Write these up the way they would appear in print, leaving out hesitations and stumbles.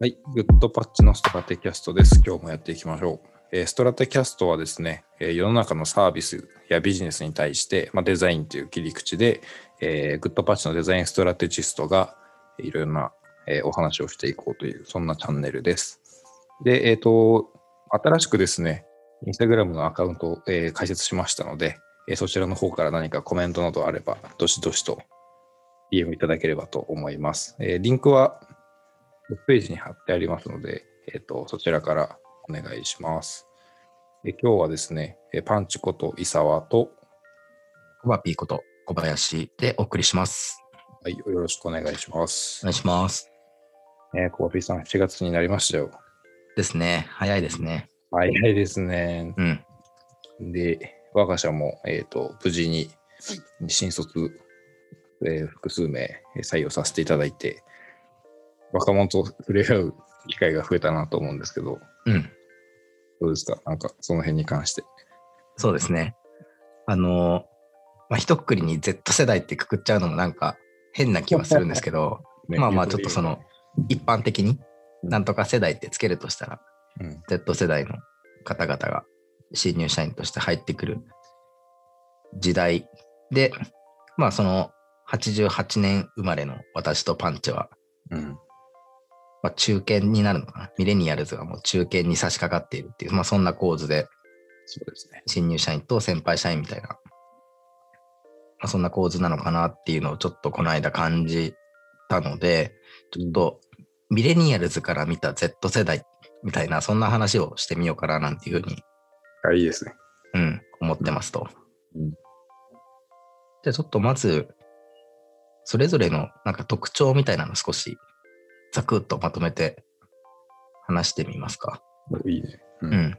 はい、グッドパッチのストラテキャストです。今日もやっていきましょう。ストラテキャストはですね、世の中のサービスやビジネスに対して、デザインという切り口で、グッドパッチのデザインストラテジストがいろいろな、お話をしていこうという、そんなチャンネルです。で、新しくですね、インスタグラムのアカウントを、開設しましたので、そちらの方から何かコメントなどあれば、どしどしと DM いただければと思います。リンクはページに貼ってありますので、そちらからお願いします。今日はですね、パンチこと伊沢とコバピーこと小林でお送りします。 はい、よろしくお願いします。 お願いします。 コバピーさん、7月になりましたよ。 ですね。早いですね。 早いですね。 うん。 で、我が社も、無事に新卒、複数名採用させていただいて、若者と触れ合う機会が増えたなと思うんですけど、どうですか？なんかその辺に関して。 そうですね。一括りに Z 世代ってくくっちゃうのもなんか変な気はするんですけど、ね、ちょっとその一般的になんとか世代ってつけるとしたら、Z 世代の方々が新入社員として入ってくる時代で、その88年生まれの私とパンチは、中堅になるのかな。ミレニアルズがもう中堅に差し掛かっているっていう、そんな構図で、 そうですね。 新入社員と先輩社員みたいな、そんな構図なのかなっていうのをちょっとこの間感じたので、ちょっとミレニアルズから見た Z 世代みたいな、そんな話をしてみようかななんていうふうに、 いいですね。 思ってますと。じゃあちょっとまず、それぞれのなんか特徴みたいなの少しざくっとまとめて話してみますか。 いいね。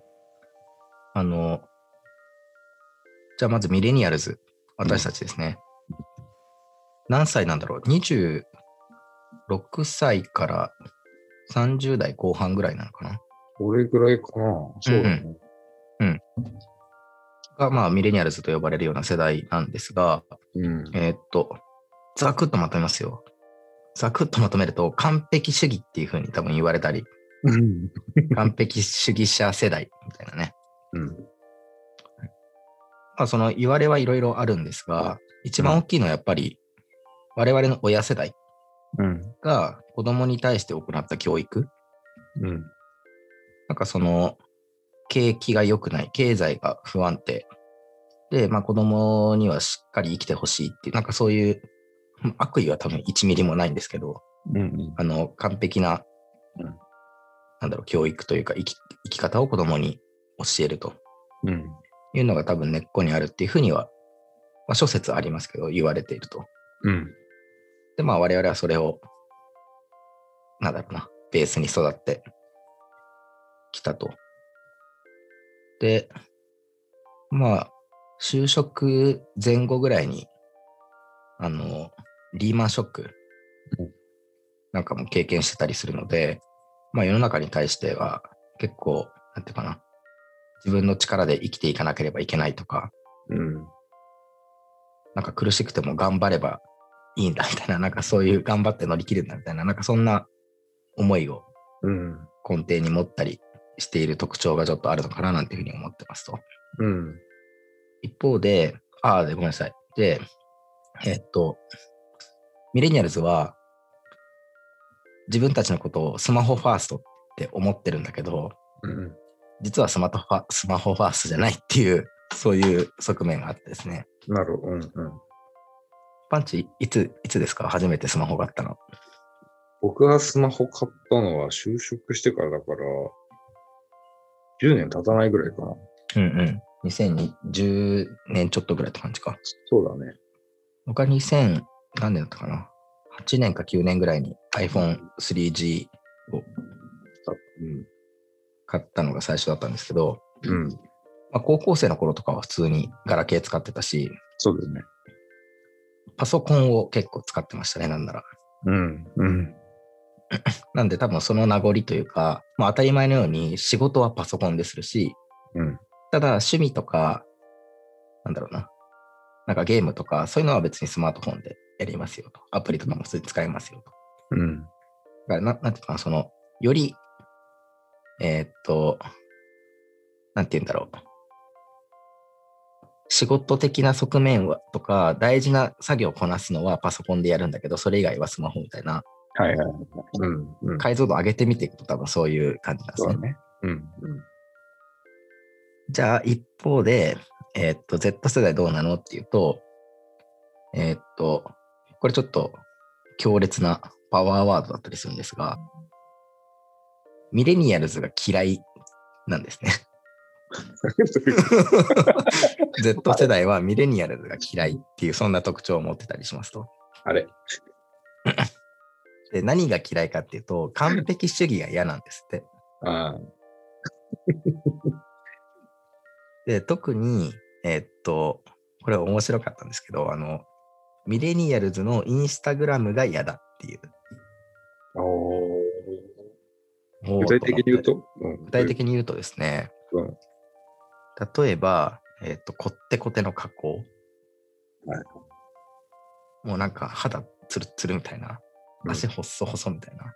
じゃあまずミレニアルズ、私たちですね。何歳なんだろう ?26 歳から30代後半ぐらいなのかな。 これぐらいかな。そうだね。 がミレニアルズと呼ばれるような世代なんですが、ざくっとまとめますよ。ざくっとまとめると完璧主義っていう風に多分言われたり、完璧主義者世代みたいなね。その言われはいろいろあるんですが、一番大きいのはやっぱり我々の親世代が子供に対して行った教育。なんかその景気が良くない、経済が不安定で、子供にはしっかり生きてほしいっていう、なんかそういう悪意は多分1ミリもないんですけど、完璧な、教育というか生き方を子供に教えるというのが多分根っこにあるっていうふうには、諸説ありますけど言われていると。で、我々はそれを、ベースに育ってきたと。で、就職前後ぐらいに、リーマンショックなんかも経験してたりするので、世の中に対しては結構、なんていうかな、自分の力で生きていかなければいけないとか、なんか苦しくても頑張ればいいんだみたいな、なんかそういう頑張って乗り切るんだみたいな、なんかそんな思いを根底に持ったりしている特徴がちょっとあるのかななんていうふうに思ってますと。一方で、ごめんなさい。で、ミレニアルズは自分たちのことをスマホファーストって思ってるんだけど、実はスマホファーストじゃないっていう、そういう側面があってですね。 なるほど。 パンチ、いつですか？初めてスマホ買ったの。 僕がスマホ買ったのは就職してからだから、10年経たないぐらいかな。 2010年ちょっとぐらいって感じか。 そうだね。 僕は2000何年だったかな。8年か9年ぐらいに iPhone3G を買ったのが最初だったんですけど、高校生の頃とかは普通にガラケー使ってたし、 そうですね。 パソコンを結構使ってましたね、なんなら。なんで多分その名残というか、当たり前のように仕事はパソコンでするし、ただ趣味とか、なんかゲームとか、そういうのは別にスマートフォンでやりますよと。アプリとかも普通に使えますよと。なんていうかな、そのより、なんて言うんだろう。仕事的な側面はとか、大事な作業をこなすのはパソコンでやるんだけど、それ以外はスマホみたいな、 はいはい。 解像度上げてみていくと多分そういう感じなんですね。 そうだね。 じゃあ一方で、Z 世代どうなのっていうと、これちょっと強烈なパワーワードだったりするんですが、ミレニアルズが嫌いなんですね。Z 世代はミレニアルズが嫌いっていうそんな特徴を持ってたりしますと。 あれで何が嫌いかっていうと、完璧主義が嫌なんですって。で特に、これ面白かったんですけど、ミレニアルズのインスタグラムが嫌だっていう。 具体的に言うと、 具体的に言うとですね、例えば、こってこての加工、もうなんか肌ツルツルみたいな、足細細みたいな、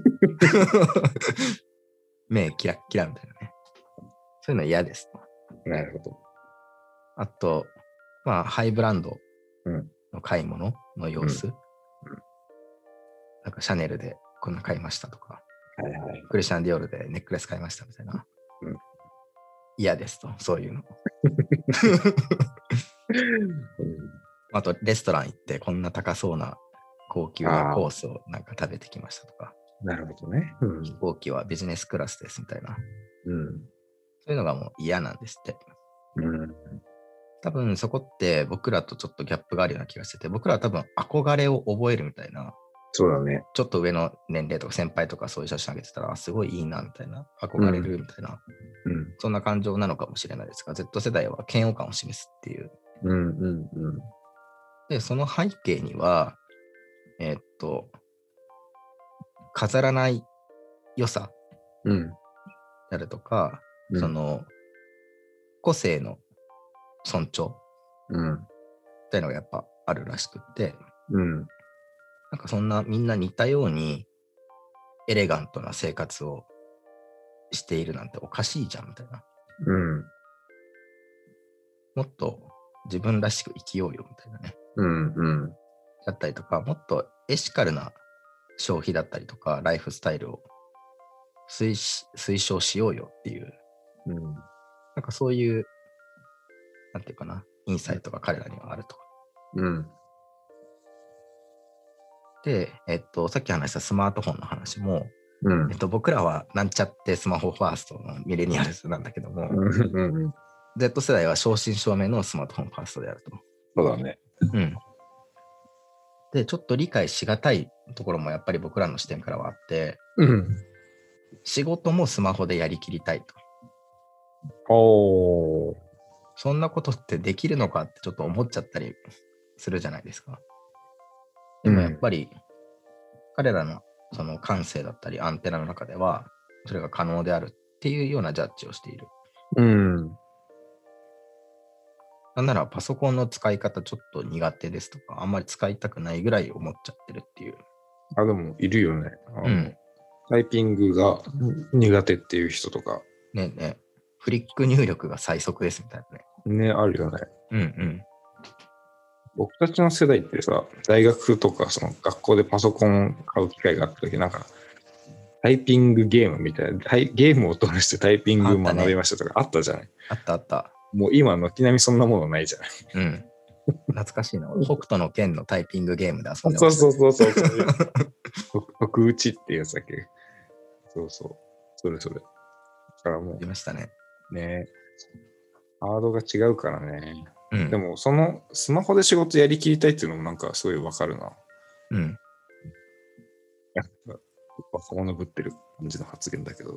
目キラッキラみたいなね、そういうの嫌ですと。 なるほど。 あと、まあハイブランドの買い物の様子、なんかシャネルでこんな買いましたとか、クリスチャンディオールでネックレス買いましたみたいな、嫌ですと、そういうの。あとレストラン行ってこんな高そうな高級なコースをなんか食べてきましたとか。 なるほどね。 飛行機はビジネスクラスですみたいな。そういうのがもう嫌なんですって。多分そこって僕らとちょっとギャップがあるような気がしてて、僕らは多分憧れを覚えるみたいな。 そうだね。 ちょっと上の年齢とか先輩とかそういう写真上げてたら、すごいいいなみたいな、憧れるみたいな、そんな感情なのかもしれないですが、Z 世代は嫌悪感を示すっていう。で、その背景には、飾らない良さであるとか、その個性の尊重っていうのがやっぱあるらしくって、なんかそんなみんな似たようにエレガントな生活をしているなんておかしいじゃんみたいな。もっと自分らしく生きようよみたいなね。だったりとか、もっとエシカルな消費だったりとか、ライフスタイルを推奨しようよっていう、なんかそういう、なんていうかな、インサイトが彼らにはあると。で、さっき話したスマートフォンの話も、僕らはなんちゃってスマホファーストのミレニアルズなんだけども、Z 世代は正真正銘のスマートフォンファーストであると。 そうだね。 で、ちょっと理解しがたいところもやっぱり僕らの視点からはあって、仕事もスマホでやりきりたいと。そんなことってできるのかってちょっと思っちゃったりするじゃないですか。でもやっぱり彼らのその感性だったりアンテナの中ではそれが可能であるっていうようなジャッジをしている。なんならパソコンの使い方ちょっと苦手ですとか、あんまり使いたくないぐらい思っちゃってるっていう。 でもいるよね。タイピングが苦手っていう人とか。 ね、フリック入力が最速ですみたいなね。ね、あるよね。僕たちの世代ってさ、大学とかその学校でパソコン買う機会があった時、なんかタイピングゲームみたいな、ゲームを通してタイピング学びましたとかあったじゃない。 あった。 もう今軒並みそんなものないじゃない。 懐かしいな。北斗の拳のタイピングゲームで遊んでました。 そう。特打ちっていうやつだっけ。そう。それ。だからもう。 出ましたね。 ね。ハードが違うからね。でもそのスマホで仕事やりきりたいっていうのもなんかすごいわかるな。パソコンのぶってる感じの発言だけど。い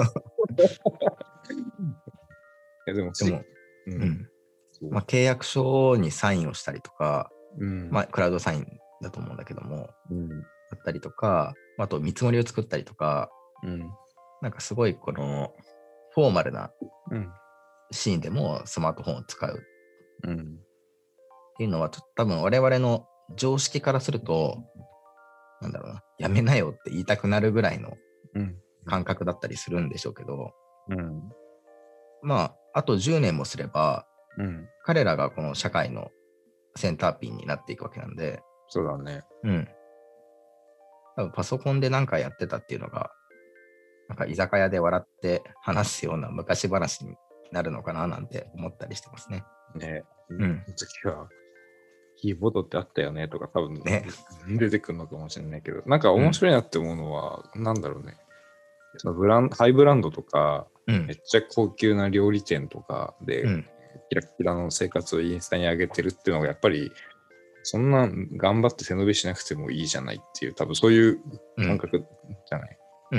やでも、 まあ、契約書にサインをしたりとか、まあ、クラウドサインだと思うんだけども、だったりとか、あと見積もりを作ったりとか、なんかすごいこのフォーマルなシーンでもスマートフォンを使うっていうのは、ちょっと多分我々の常識からすると、なんだろうな、やめなよって言いたくなるぐらいの感覚だったりするんでしょうけど、 うん。 まあ、あと10年もすれば、 うん。 彼らがこの社会のセンターピンになっていくわけなんで、 そうだね。 うん。多分パソコンで何かやってたっていうのが、なんか居酒屋で笑って話すような昔話になるのかななんて思ったりしてますね。 ね。 うん。 その時は、キーボードってあったよねとか多分、 ね。 出てくるのかもしれないけど、なんか面白いなって思うのは、なんだろうね。そのハイブランドとか、めっちゃ高級な料理店とかで、キラキラの生活をインスタに上げてるっていうのがやっぱりそんな頑張って背伸びしなくてもいいじゃないっていう多分そういう感覚じゃない。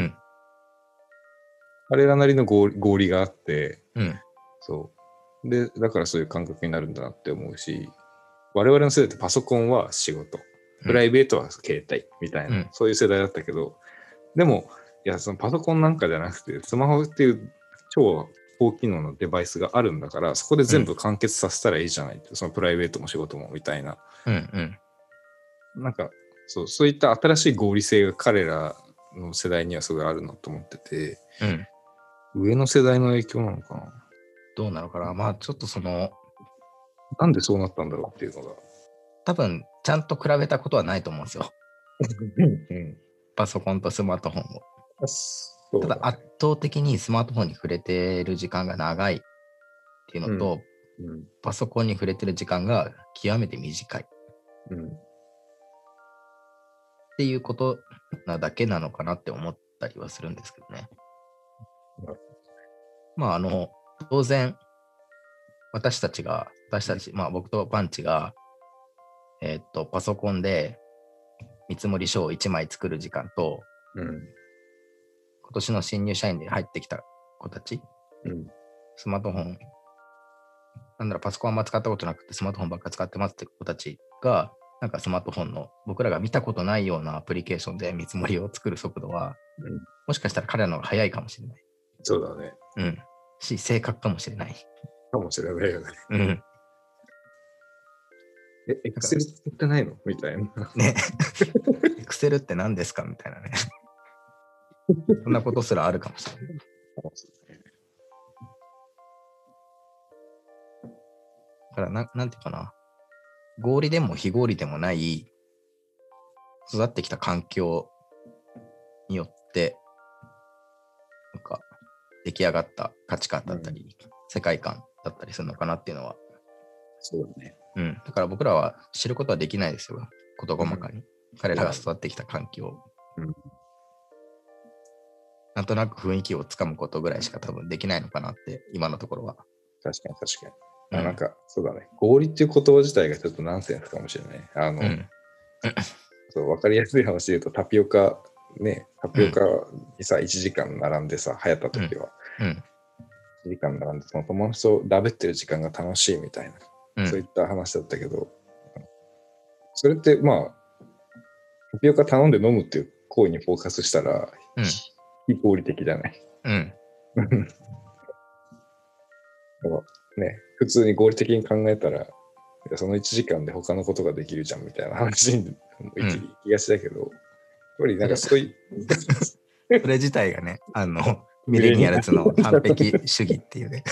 彼らなりの合理があって、そうでだからそういう感覚になるんだなって思うし、我々の世代ってパソコンは仕事、プライベートは携帯みたいな、そういう世代だったけど、でもいやそのパソコンなんかじゃなくてスマホっていう超高機能のデバイスがあるんだから、そこで全部完結させたらいいじゃないって、そのプライベートも仕事もみたいな、なんかそういった新しい合理性が彼らの世代にはすごいあるなと思ってて、上の世代の影響なのかな。 どうなのかな。まあちょっとそのなんでそうなったんだろうっていうのが多分ちゃんと比べたことはないと思うんですよ。パソコンとスマートフォンを。ただ圧倒的にスマートフォンに触れている時間が長いっていうのと、パソコンに触れてる時間が極めて短い。っていうことなだけなのかなって思ったりはするんですけどね。まあ当然私たち、まあ僕とパンチがパソコンで見積書を1枚作る時間と、今年の新入社員で入ってきた子たち、スマートフォン、パソコンあんま使ったことなくてスマートフォンばっか使ってますって子たちが、なんかスマートフォンの僕らが見たことないようなアプリケーションで見積もりを作る速度は、もしかしたら彼らの方が早いかもしれない。 そうだね。 正確かもしれない。 かもしれないよね。エクセル作ってないのみたいな。 ね。エクセルって何ですかみたいなね。そんなことすらあるかもしれない。だからなんていうかな。合理でも非合理でもない育ってきた環境によってなんか出来上がった価値観だったり、世界観だったりするのかなっていうのは。 そうだね。 だから僕らは知ることはできないですよ。事細かに。彼らが育ってきた環境。なんとなく雰囲気をつかむことぐらいしか多分できないのかなって、今のところは。 確かに。なんか、そうだね。合理っていう言葉自体がちょっとナンセンスかもしれない。そう分かりやすい話で言うと、タピオカにさ、1時間並んでさ、流行った時は、1時間並んで、その友達とダベってる時間が楽しいみたいな、そういった話だったけど、それってまあ、タピオカ頼んで飲むっていう行為にフォーカスしたら、非合理的じゃない。ね、普通に合理的に考えたら、その1時間で他のことができるじゃんみたいな話に行きがちだけど、やっぱりなんかそういう。 それ自体がね、ミレニアルズの完璧主義っていうね。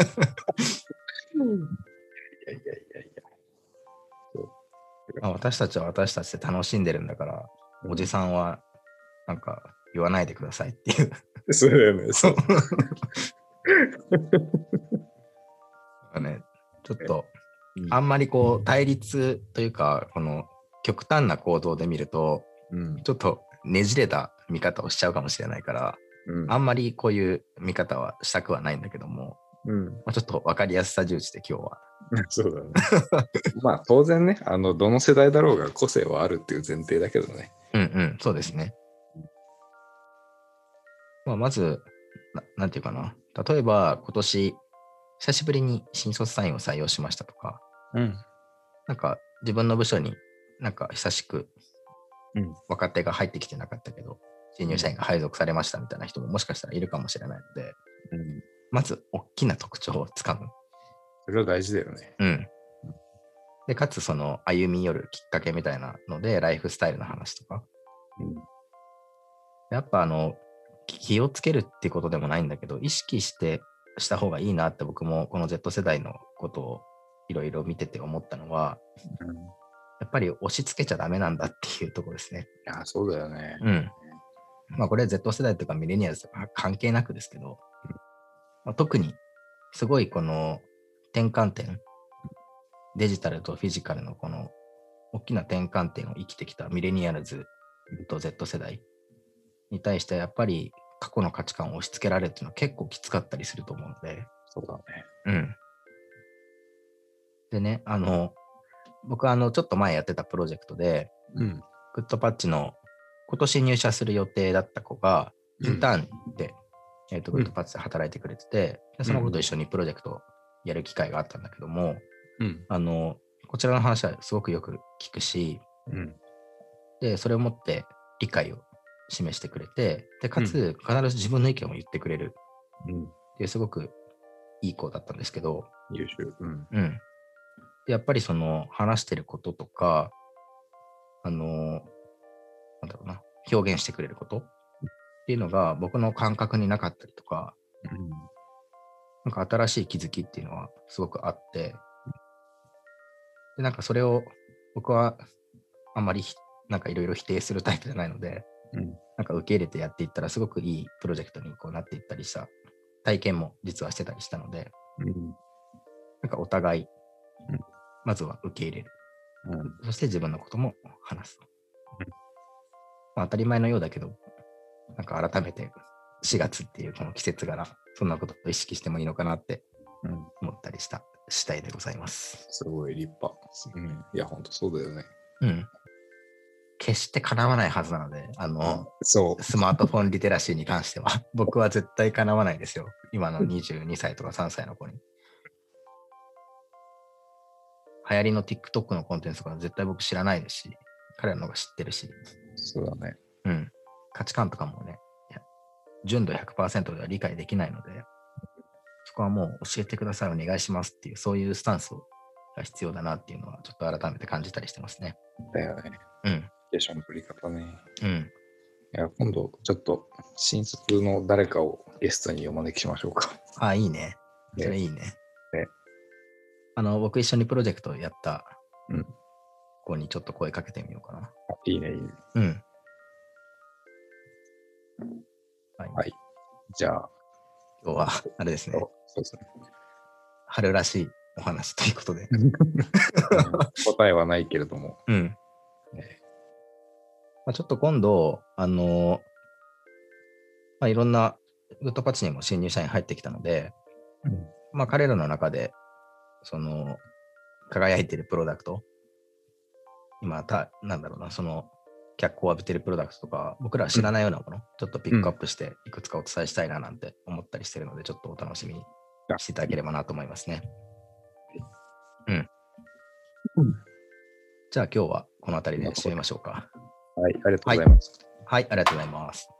いや。 私たちは私たちで楽しんでるんだから、おじさんはなんか言わないでくださいっていう。 そうだよね。そう。 ね、ちょっと、あんまりこう対立というか、この極端な行動で見ると、ちょっとねじれた見方をしちゃうかもしれないから、あんまりこういう見方はしたくはないんだけども、ちょっと分かりやすさ重視で今日は。 そうだね。まあ当然ね、どの世代だろうが個性はあるっていう前提だけどね。 そうですね。まずなんていうかな。例えば今年久しぶりに新卒社員を採用しましたとか、なんか自分の部署になんか久しく若手が入ってきてなかったけど、新入社員が配属されましたみたいな人ももしかしたらいるかもしれないので、まず大きな特徴をつかむ。 それは大事だよね。 で、かつその歩み寄るきっかけみたいなので、ライフスタイルの話とか。やっぱ気をつけるっていうことでもないんだけど、意識した方がいいなって僕もこの Z 世代のことをいろいろ見てて思ったのは、やっぱり押し付けちゃダメなんだっていうところですね。 いや、そうだよね。 まあこれは Z 世代とかミレニアルとか関係なくですけど、まあ、特にすごいこの転換点、デジタルとフィジカルのこの大きな転換点を生きてきたミレニアルズと Z 世代に対してやっぱり過去の価値観を押し付けられるっていうのは結構きつかったりすると思うので。 そうだね。 でね、僕はちょっと前やってたプロジェクトで、グッドパッチの今年入社する予定だった子が、インターンで、グッドパッチで働いてくれてて、その子と一緒にプロジェクトをやる機会があったんだけども、こちらの話はすごくよく聞くし、で、それをもって理解を示してくれて、で、かつ必ず自分の意見を言ってくれるっていうすごくいい子だったんですけど、 優秀。 でやっぱりその話してることとか、なんだろうな、表現してくれることっていうのが僕の感覚になかったりとか、なんか新しい気づきっていうのはすごくあって、でなんかそれを僕はあんまりなんかいろいろ否定するタイプじゃないので、なんか受け入れてやっていったらすごくいいプロジェクトにこうなっていったりした体験も実はしてたりしたので、なんかお互い、まずは受け入れる。そして自分のことも話す。まあ、当たり前のようだけど、なんか改めて4月っていうこの季節柄、そんなことを意識してもいいのかなって思ったりした次第でございます。 すごい立派。いや、ほんとそうだよね。 決して叶わないはずなので、 そうスマートフォンリテラシーに関しては、僕は絶対叶わないですよ。今の22歳とか3歳の子に。流行りの TikTok のコンテンツとか絶対僕知らないですし、彼らの方が知ってるし。 そうだね。 価値観とかもね、純度 100% では理解できないので、そこはもう教えてください、お願いしますっていう、そういうスタンスが必要だなっていうのは、ちょっと改めて感じたりしてますね。 だよね。ケーションの取り方ね。いや、今度、ちょっと、新卒の誰かをゲストにお招きしましょうか。 いいね。それいいね。僕一緒にプロジェクトをやった子にちょっと声かけてみようかな。 いいね、いいね。はい。じゃあ、 今日は、あれですね。 そうですね。 春らしいお話ということで。 答えはないけれども。 ちょっと今度、いろんなグッドパッチにも新入社員入ってきたので、彼らの中で、その、輝いているプロダクト、今、なんだろうな、その、脚光を浴びているプロダクトとか、僕ら知らないようなもの、ちょっとピックアップして、いくつかお伝えしたいななんて思ったりしてるので、ちょっとお楽しみにしていただければなと思いますね。じゃあ今日はこの辺りで締めましょうか。 はい、ありがとうございます。 はい、ありがとうございます。